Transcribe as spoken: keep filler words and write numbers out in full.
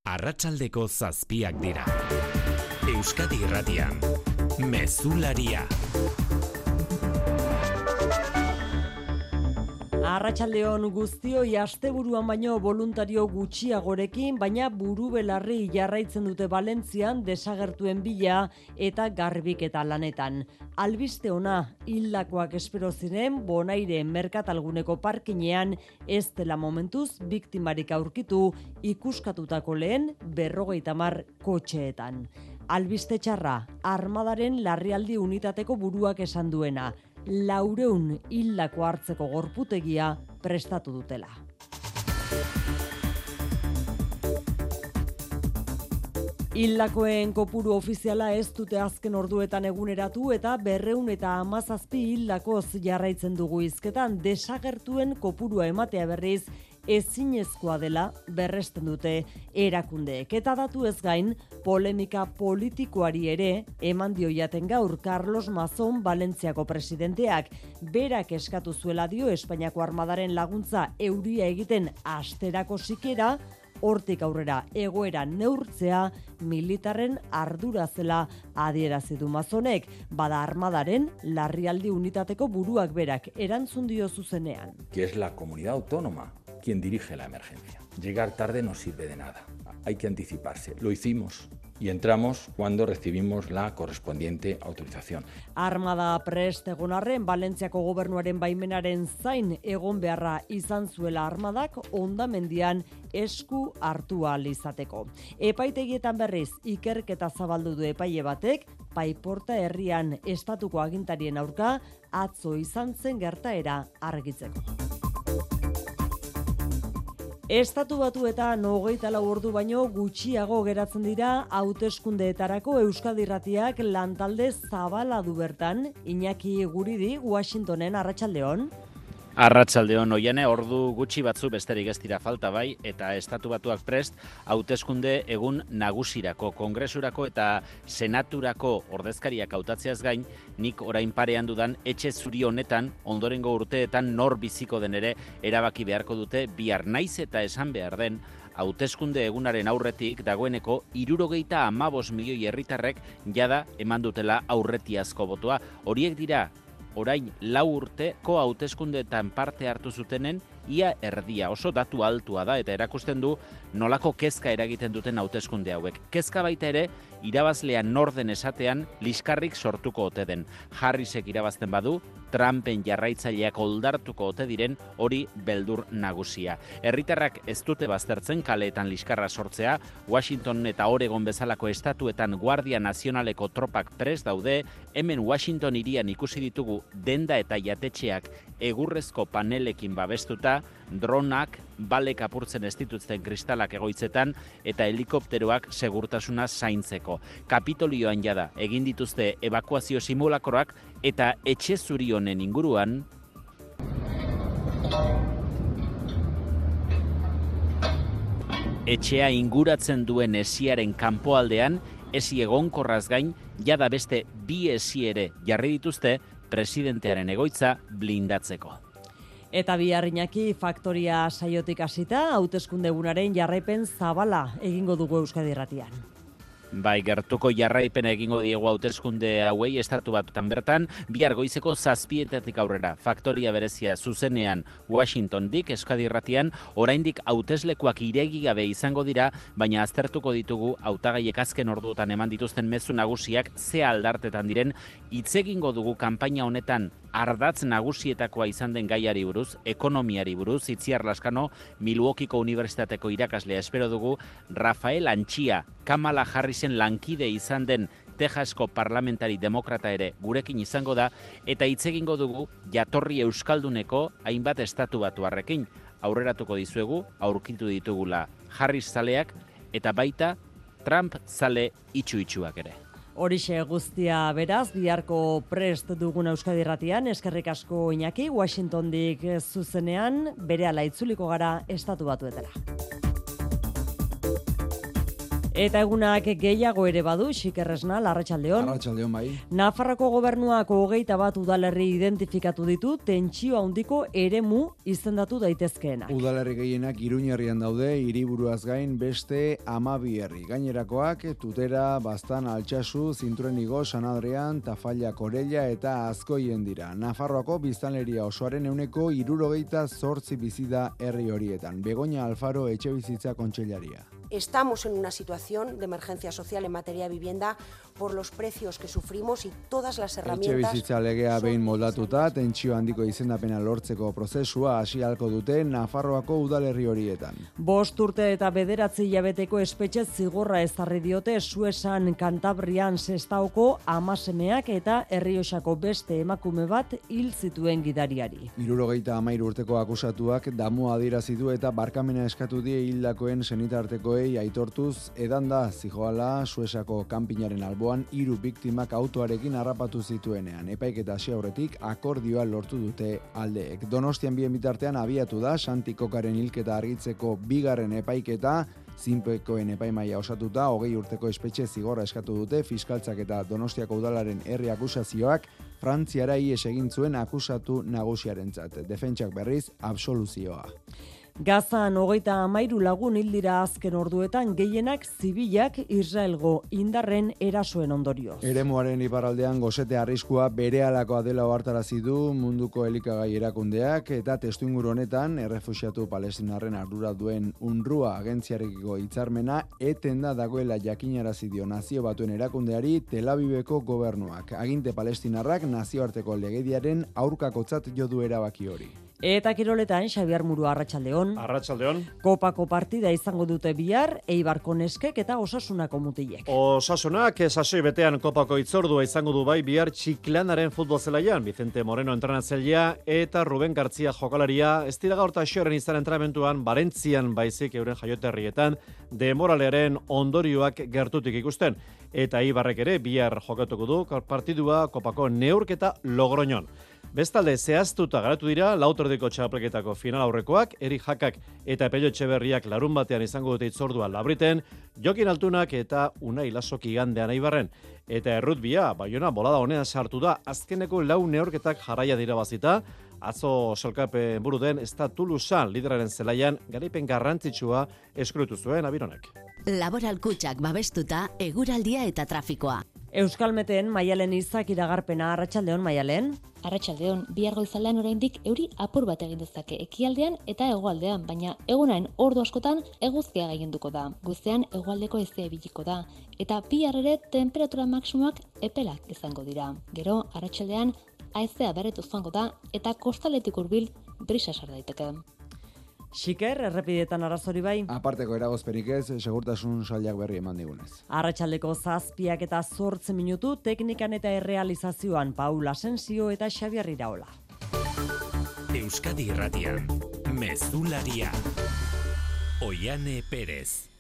Arratsaldeko zazpiak dira. Euskadi Irratian, Mezularia. Arratsaldeon guztioi, asteburuan baino voluntario gutxiagorekin, baina buru belarri jarraitzen dute Valentzian desagertuen bila eta garbiketa lanetan. Albiste ona, hildakoak espero ziren Bonaire merkatalguneko parkinean ez dela momentuz biktimarik aurkitu ikuskatutako lehen berrogeita hamar kotxeetan. Albiste txarra, armadaren larrialdi unitateko buruak esan duena, laureun hildako hartzeko gorputegia prestatu dutela. Hildakoen kopuru ofiziala ez dute azken orduetan eguneratu eta berreun eta hamazazpi hildakoz jarraitzen dugu hizketan, desagertuen kopurua ematea berriz ezinezkoa dela berresten dute erakundeek. Eta datu ez gain, polemika politikoari ere eman dio jaten gaur Carlos Mazón Valentziako presidenteak. Berak eskatu zuela dio Espainiako armadaren laguntza euria egiten asterako sikera, hortik aurrera egoera neurtzea militarren ardura zela adierazi du Mazonek, bada armadaren larrialdi unitateko buruak berak erantzun dio zuzenean. Que es la comunidad autónoma quien dirige la emergencia. Llegar tarde no sirve de nada. Hay que anticiparse. Lo hicimos y entramos cuando recibimos la correspondiente autorización. Armada prest egon arren, Valentziako gobernuaren baimenaren zain egon beharra izan zuela armadak hondamendian esku hartu ahal izateko. Epaitegietan berriz ikerketa zabaldu du epaile batek, Paiporta herrian estatuko agintarien aurka atzo izan zen gertaera argitzeko. Estatu Batuetan hogeita lau ordu baino gutxiago geratzen dira hauteskundeetarako. Euskadi Irratiak lantalde zabala du bertan. Iñaki Guridi, Washingtonen, arratsaldeon. Arratsaldeon, Oiane, ordu gutxi batzu besterik ez dira falta bai, eta Estatu Batuak prest hauteskunde egun nagusirako, kongresurako eta senaturako ordezkariak hautatzeaz gain, nik orain parean dudan etxe zuri honetan ondorengo urteetan nor biziko den ere erabaki beharko dute bihar, naiz eta esan behar den hauteskunde egunaren aurretik dagoeneko hirurogeita hamabost milioi herritarrek jada eman dutela aurretiazko botoa. Horiek dira orain lau urteko hauteskundeetan parte hartu zutenen ia erdia, oso datu altua da eta erakusten du nolako kezka eragiten duten hauteskunde hauek. Kezka baita ere irabazlean norden esatean liskarrik sortuko ote den. Harrisek irabazten badu, Trumpen jarraitzaileak oldartuko ote diren hori beldur nagusia. Herritarrak ez dute baztertzen kaleetan liskarra sortzea, Washington eta Oregon bezalako estatuetan Guardia Nazionaleko tropak prest daude, hemen Washington hirian ikusi ditugu denda eta jatetxeak egurrezko panelekin babestuta, dronak, balek apurtzen ez dituzten kristalak egoitzetan eta helikopteroak segurtasuna zaintzeko. Kapitolioan jada egin dituzte ebakuazio simulakroak eta etxe zuri honen inguruan etxea inguratzen duen hesiaren kanpoaldean hesi egonkorraz gain jada beste bi hesi ere jarri dituzte presidentearen egoitza blindatzeko. Eta bihar, Iñaki, faktoria saiotik hasita hauteskunde egunaren jarraipen zabala egingo dugu Euskadi Irratian. Bai, gertuko jarraipena egingo diegu hauteskunde hauei Estatu Batuetan bertan, bihar goizeko zazpietatik aurrera. Faktoria berezia zuzenean Washingtondik, Euskadi Irratian, oraindik hauteslekuak iregi gabe izango dira, baina aztertuko ditugu hautagaiek azken orduotan eman dituzten mezu nagusiak ze aldartetan diren, hitz egingo dugu kanpaina honetan ardatz nagusietakoa izan den gaiari buruz, ekonomiari buruz, Itziar Laskano, Milwaukeeko Unibertsitateko irakaslea espero dugu, Rafael Antxia, Kamala Harrisen lankide izan den Texasko parlamentari demokrata ere gurekin izango da, eta hitz egingo dugu jatorri euskalduneko hainbat Estatu Batuarrekin. Aurreratuko dizuegu, aurkitu ditugula Harris zaleak eta baita Trump zale itxu-itxuak ere. Horixe guztia beraz, biharko prest dugun Euskadi Irratian, eskerrik asko Iñaki, Washingtondik zuzenean, berehala itzuliko gara Estatu Batuetara. Eta egunak gehiago ere badu, Xikerresna, Arratsaldeon. Arratsaldeon bai. Nafarroko gobernuak hogeita bat udalerri identifikatu ditu, tentsio handiko eremu izendatu daitezkeena. Udalerri gehienak Iruña herrian daude, hiriburuaz gain beste hamabi herri. Gainerakoak Tutera, Baztan, Altsasu, Zintrenigo, San Adrian, Tafalla, Korella eta Azkoien dira. Nafarroako biztanleria osoaren ehuneko hirurogeita zortzi bizi da herri horietan. Begoña Alfaro, Etxebizitza Kontseilaria. Estamos en una situación de emergencia social en materia de vivienda por los precios que sufrimos y todas las herramientas... Etxebizitza legea behin moldatuta, tentsio handiko izendapena lortzeko prozesua hasi ahalko dute Nafarroako udalerri horietan. Bost urte eta bederatzi hilabeteko espetxe zigorra ezarri diote Suesan, Kantabrian, Sestaoko amasemeak eta Errioxako beste emakume bat hil zituen gidariari. Hirurogeita hamairu urteko akusatuak damua adierazi du eta barkamena eskatu die hildakoen senitarteko aitortuz edanda zijoala Suesako kanpinaren alboan hiru biktimak autoarekin harrapatu zituenean. Epaiketa hasi aurretik akordioa lortu dute aldeek. Donostian bien bitartean abiatu da Santi Kokaren hilketa argitzeko bigarren epaiketa, zinpekoen epaimaia osatuta, hogei urteko espetxe zigorra eskatu dute, fiskaltzak eta Donostiako udalaren herri akusazioak Frantziara ihes egin zuen akusatu nagusiarentzat. Defentsak berriz absoluzioa. Gazan hogeita hamairu lagun hil dira azken orduetan, gehienak zibilak Israelgo indarren erasoen ondorioz. Eremuaren iparraldean gozete arriskua berealakoa dela ohartarazi du munduko elikagai erakundeak eta testuinguru honetan errefuxiatu palestinarren ardura duen UNRWA agentziarekiko hitzarmena etenda dagoela jakinarazi dio Nazio Batuen erakundeari Tel Aviveko gobernuak. Aginte palestinarrak nazioarteko legediaren aurkakotzat jo du erabaki hori. Eta kiroletan, Xabiar Muru, Arratsaldeon. Arratsaldeon. Kopako partida izango dute bihar, Eibarko neskek eta Osasunako mutilek. Osasunak sasoi betean Kopako itzordua izango du bai bihar Txiklanaren futbol zelaian. Vicente Moreno entrenatzailea eta Ruben Gartzia jokalaria ez dira gaur taxoren izan entrenamentuan Barentzian baizik euren jaioterrietan demoralearen ondorioak gertutik ikusten. Eta Eibarrek ere bihar jokatuko du partidua Kopako neurketa Logroñon. Bestalde, zehaztuta garatu dira lautordiko txapelketako final aurrekoak, Eri Jakak eta Pello Etxeberriak larun batean izango dute itzordua Labriten, Jokin Altunak eta Unai Lasok igandean Eibarren. Eta errutbia, Baiona bolada honean sartu da, azkeneko lau neorketak jarraia dira bazita, atzo solkapen buru den Estatulusan lideraren zelaian garaipen garrantzitsua eskrutu zuen Abironek. Laboral Kutxak babestuta, eguraldia eta trafikoa. Euskalmeten Maialen Izak iragarpena. Arratsaldeon, Maialen. Arratsaldeon, bihar goizaldean oraindik euri apur bat egin dezake ekialdean eta hegoaldean, baina egunain ordu askotan eguzkia gailenduko da. Goizean hegoaldeko haizea ibiliko da eta bihar ere temperatura maksimoak epelak izango dira. Gero arratsaldean haizea berritu joango da eta kostaletik hurbil brisa sar daiteke. Xiker, errepidetan arazori bai? Aparteko eragozpenik ez, segurtasun sailak berri eman digunez. Arratsaldeko zazpiak eta zortzi minutu, teknikan eta errealizazioan Paula Asensio eta Xabier Iraola. Euskadi Irratian, Mezularia. Oiane Perez.